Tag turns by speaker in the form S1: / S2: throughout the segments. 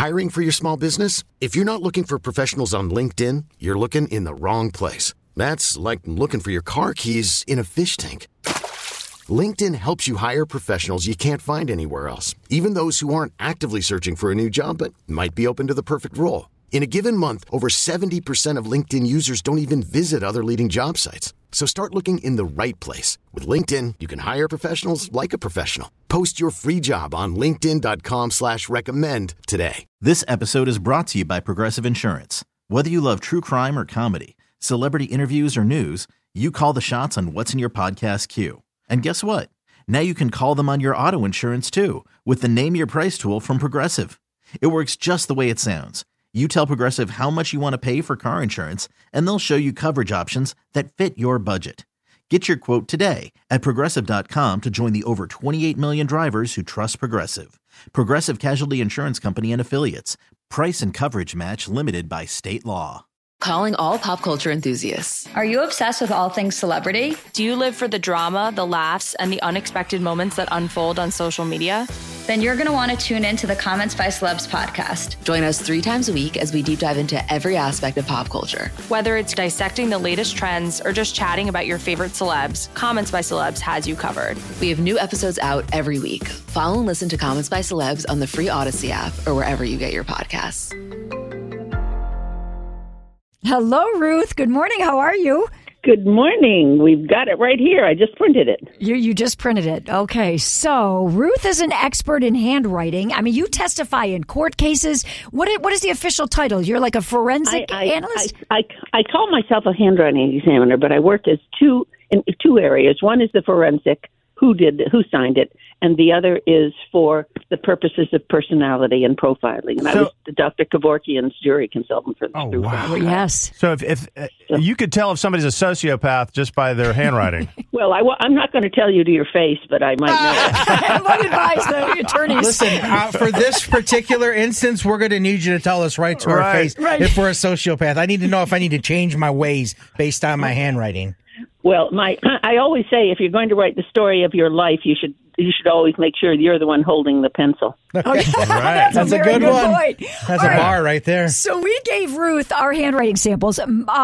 S1: Hiring for your small business? If you're not looking for professionals on LinkedIn, you're looking in the wrong place. That's like looking for your car keys in a fish tank. LinkedIn helps you hire professionals you can't find anywhere else, even those who aren't actively searching for a new job but might be open to the perfect role. In a given month, over 70% of LinkedIn users don't even visit other leading job sites. So start looking in the right place. With LinkedIn, you can hire professionals like a professional. Post your free job on linkedin.com/recommend today.
S2: This episode is brought to you by Progressive Insurance. Whether you love true crime or comedy, celebrity interviews or news, you call the shots on what's in your podcast queue. And guess what? Now you can call them on your auto insurance too with the Name Your Price tool from Progressive. It works just the way it sounds. You tell Progressive how much you want to pay for car insurance, and they'll show you coverage options that fit your budget. Get your quote today at Progressive.com to join the over 28 million drivers who trust Progressive. Progressive Casualty Insurance Company and Affiliates. Price and coverage match limited by state law.
S3: Calling all pop culture enthusiasts.
S4: Are you obsessed with all things celebrity?
S5: Do you live for the drama, the laughs, and the unexpected moments that unfold on social media?
S4: Then you're going to want to tune in to the Comments by Celebs podcast.
S3: Join us 3 times a week as we deep dive into every aspect of pop culture.
S5: Whether it's dissecting the latest trends or just chatting about your favorite celebs, Comments by Celebs has you covered.
S3: We have new episodes out every week. Follow and listen to Comments by Celebs on the free Odyssey app or wherever you get your podcasts.
S6: Hello, Ruth. Good morning. How are you?
S7: Good morning. We've got it right here. I just printed it.
S6: You just printed it. Okay. So Ruth is an expert in handwriting. I mean, you testify in court cases. What is the official title? You're like a forensic analyst?
S7: I call myself a handwriting examiner, but I work in two areas. One is the forensic, who signed it, and the other is for the purposes of personality and profiling. And I was Dr. Kevorkian's jury consultant for this.
S8: Oh, wow.
S6: Oh, yes.
S8: So if you could tell if somebody's a sociopath just by their handwriting.
S7: Well, I'm not going to tell you to your face, but I might know.
S6: What advise the attorneys?
S9: Listen, for this particular instance, we're going to need you to tell us right to our face if we're a sociopath. I need to know if I need to change my ways based on my handwriting.
S7: Well, I always say if you're going to write the story of your life, you should always make sure you're the one holding the pencil.
S9: Okay.
S6: Right. That's a
S9: good one.
S6: Point.
S9: That's a bar right there.
S6: So we gave Ruth our handwriting samples.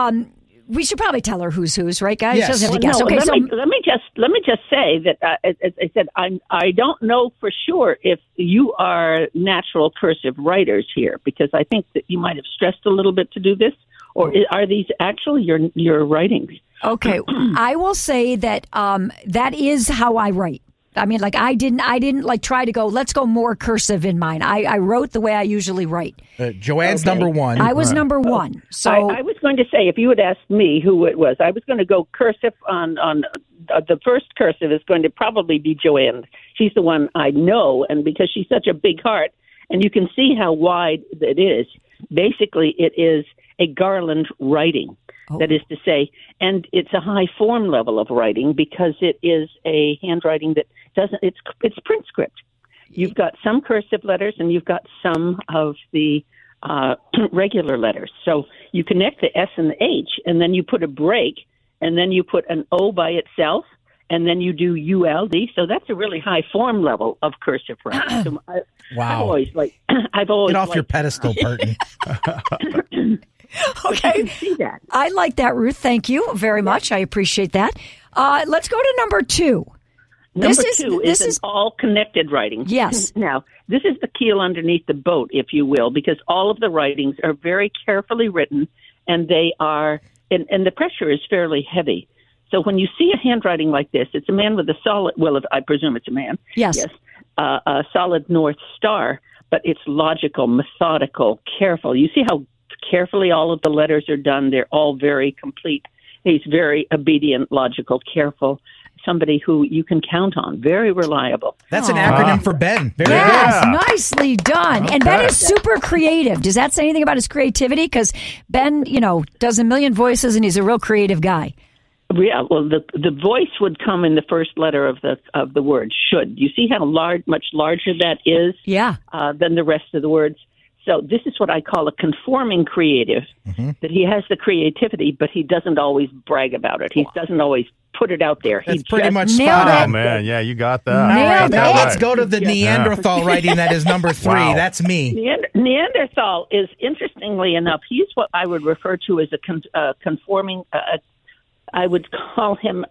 S6: We should probably tell her who's, right, guys?
S9: Yes.
S6: She doesn't have to guess.
S7: No,
S6: okay,
S7: let me just say that as I said, I don't know for sure if you are natural cursive writers here, because I think that you might have stressed a little bit to do this, or are these actually your writings?
S6: Okay, I will say that that is how I write. I mean, like I didn't like try to go, let's go more cursive in mine. I wrote the way I usually write.
S9: Joanne's number one.
S6: I was number one. So
S7: I was going to say, if you had asked me who it was, I was going to go cursive on the first cursive is going to probably be Joanne. She's the one I know, and because she's such a big heart, and you can see how wide it is. Basically, it is a garland writing. That is to say, and it's a high form level of writing because it is a handwriting that it's print script. You've got some cursive letters and you've got some of the regular letters. So you connect the S and the H, and then you put a break, and then you put an O by itself, and then you do ULD. So that's a really high form level of cursive writing. So
S9: wow.
S7: I've always
S9: get off your pedestal, Burton.
S6: Okay.
S7: See that.
S6: I like that, Ruth. Thank you very much. I appreciate that. Let's go to number 2.
S7: Number two is an all-connected writing.
S6: Yes.
S7: Now, this is the keel underneath the boat, if you will, because all of the writings are very carefully written, and they are, and the pressure is fairly heavy. So when you see a handwriting like this, it's a man with a solid, I presume it's a man.
S6: Yes.
S7: A solid North Star, but it's logical, methodical, careful. You see how carefully all of the letters are done. They're all very complete. He's very obedient, logical, careful, somebody who you can count on, very reliable.
S9: That's an acronym for Ben. Very
S6: good. Nicely done. Okay. And Ben is super creative. Does that say anything about his creativity? Because Ben, does a million voices, and he's a real creative guy.
S7: Yeah, well, the voice would come in the first letter of the word should. You see how much larger that is?
S6: Yeah.
S7: Than the rest of the words. So this is what I call a conforming creative, that he has the creativity, but he doesn't always brag about it. He doesn't always put it out there.
S9: That's pretty much spot
S8: Oh,
S9: on.
S8: man. Yeah, you got that.
S9: Now let's go to the Neanderthal writing that is number 3.
S8: Wow.
S9: That's me.
S7: Neanderthal is, interestingly enough, he's what I would refer to as a conforming, I would call him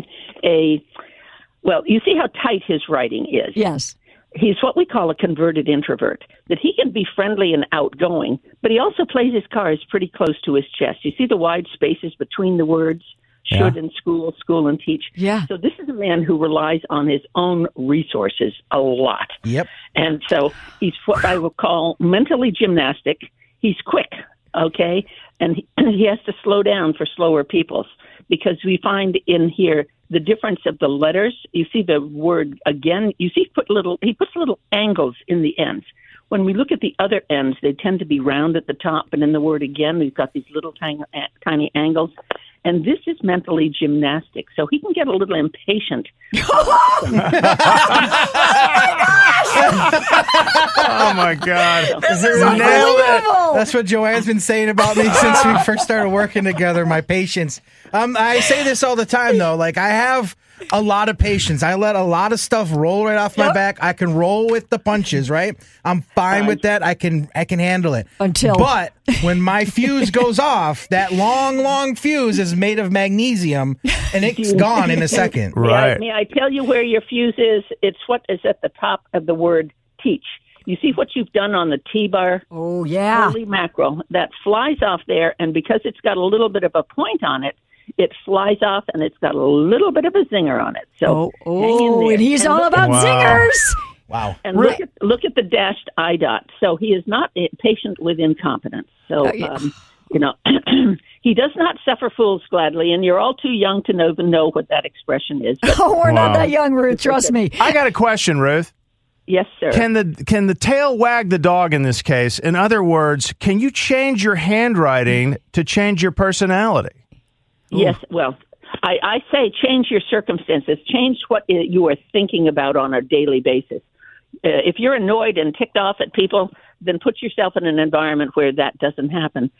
S7: well, you see how tight his writing is.
S6: Yes.
S7: He's what we call a converted introvert, that he can be friendly and outgoing, but he also plays his cards pretty close to his chest. You see the wide spaces between the words, should and school and teach.
S6: Yeah.
S7: So this is a man who relies on his own resources a lot.
S9: Yep.
S7: And so he's what I would call mentally gymnastic. He's quick, okay? And he has to slow down for slower people, because we find in here the difference of the letters. You see the word again. You see he puts little angles in the ends. When we look at the other ends, they tend to be round at the top, and in the word again, we've got these little tiny angles. And this is mentally gymnastic, so he can get a little impatient.
S8: Oh, my God.
S6: This is unbelievable.
S9: That's what Joanne's been saying about me since we first started working together, my patience. I say this all the time, though. Like, I have a lot of patience. I let a lot of stuff roll right off my back. I can roll with the punches, right? I'm fine with that. I can handle it. But when my fuse goes off, that long fuse is made of magnesium, and it's gone in a second.
S8: Right.
S7: May I tell you where your fuse is? It's what is at the top of the word teach. You see what you've done on the T-bar?
S6: Oh, yeah.
S7: Holy mackerel. That flies off there, and because it's got a little bit of a point on it, it flies off, and it's got a little bit of a zinger on it. So hang in there.
S6: And he's all about zingers.
S9: Wow.
S7: And look at the dashed I dot. So he is not a patient with incompetence. So, he does not suffer fools gladly, and you're all too young to know what that expression is. But,
S6: we're not that young, Ruth. Trust me.
S8: I got a question, Ruth.
S7: Yes, sir.
S8: Can the tail wag the dog in this case? In other words, can you change your handwriting to change your personality?
S7: Yes, well, I say change your circumstances. Change what you are thinking about on a daily basis. If you're annoyed and ticked off at people, then put yourself in an environment where that doesn't happen.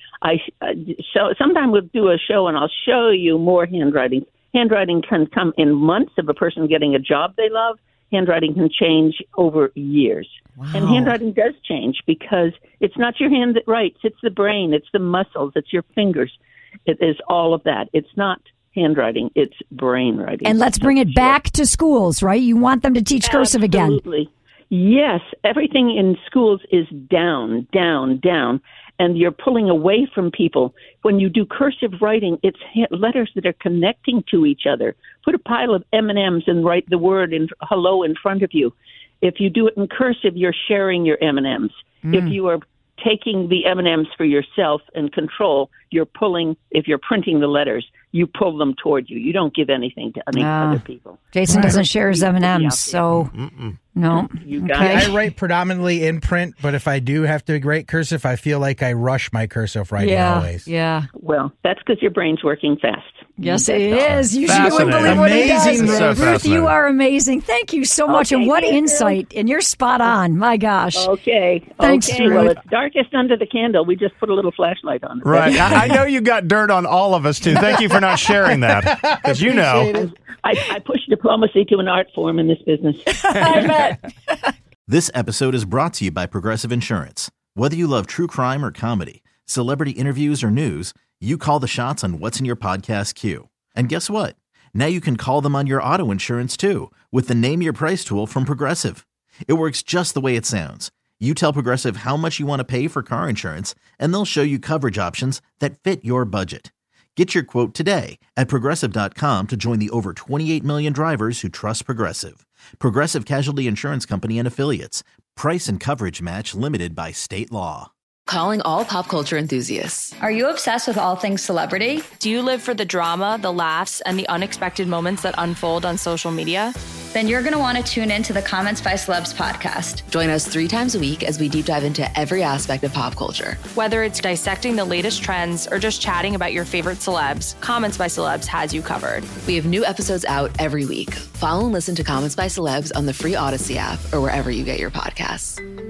S7: So sometime we'll do a show, and I'll show you more handwriting. Handwriting can come in months of a person getting a job they love. Handwriting can change over years. Wow. And handwriting does change because it's not your hand that writes. It's the brain. It's the muscles. It's your fingers. It is all of that. It's not handwriting. It's brain writing.
S6: And let's bring it back to schools, right? You want them to teach cursive again.
S7: Absolutely. Yes. Everything in schools is down, down, down. And you're pulling away from people. When you do cursive writing, it's letters that are connecting to each other. Put a pile of M&Ms and write the word hello in front of you. If you do it in cursive, you're sharing your M&Ms. If you are taking the M&Ms for yourself and control, you're pulling, if you're printing the letters, you pull them toward you. You don't give anything to any other people.
S6: Jason doesn't share his M&Ms, so no.
S9: I write predominantly in print, but if I do have to write cursive, I feel like I rush my cursive writing always.
S6: Yeah.
S7: Well, that's because your brain's working fast.
S6: Yes, it is. You wouldn't believe what he does. Ruth, you are amazing. Thank you so much. And what insight. And you're spot on. My gosh.
S7: Okay.
S6: Thanks, Ruth.
S7: Well, it's darkest under the candle. We just put a little flashlight on it.
S8: Right. I know you got dirt on all of us, too. Thank you for not sharing that. Because you know.
S7: I push diplomacy to an art form in this business.
S6: I bet.
S2: This episode is brought to you by Progressive Insurance. Whether you love true crime or comedy, celebrity interviews or news, you call the shots on what's in your podcast queue. And guess what? Now you can call them on your auto insurance too with the Name Your Price tool from Progressive. It works just the way it sounds. You tell Progressive how much you want to pay for car insurance, and they'll show you coverage options that fit your budget. Get your quote today at Progressive.com to join the over 28 million drivers who trust Progressive. Progressive Casualty Insurance Company and Affiliates. Price and coverage match limited by state law.
S3: Calling all pop culture enthusiasts.
S4: Are you obsessed with all things celebrity?
S5: Do you live for the drama, the laughs, and the unexpected moments that unfold on social media?
S4: Then you're going to want to tune into the Comments by Celebs podcast.
S3: Join us 3 times a week as we deep dive into every aspect of pop culture.
S5: Whether it's dissecting the latest trends or just chatting about your favorite celebs, Comments by Celebs has you covered.
S3: We have new episodes out every week. Follow and listen to Comments by Celebs on the free Odyssey app or wherever you get your podcasts.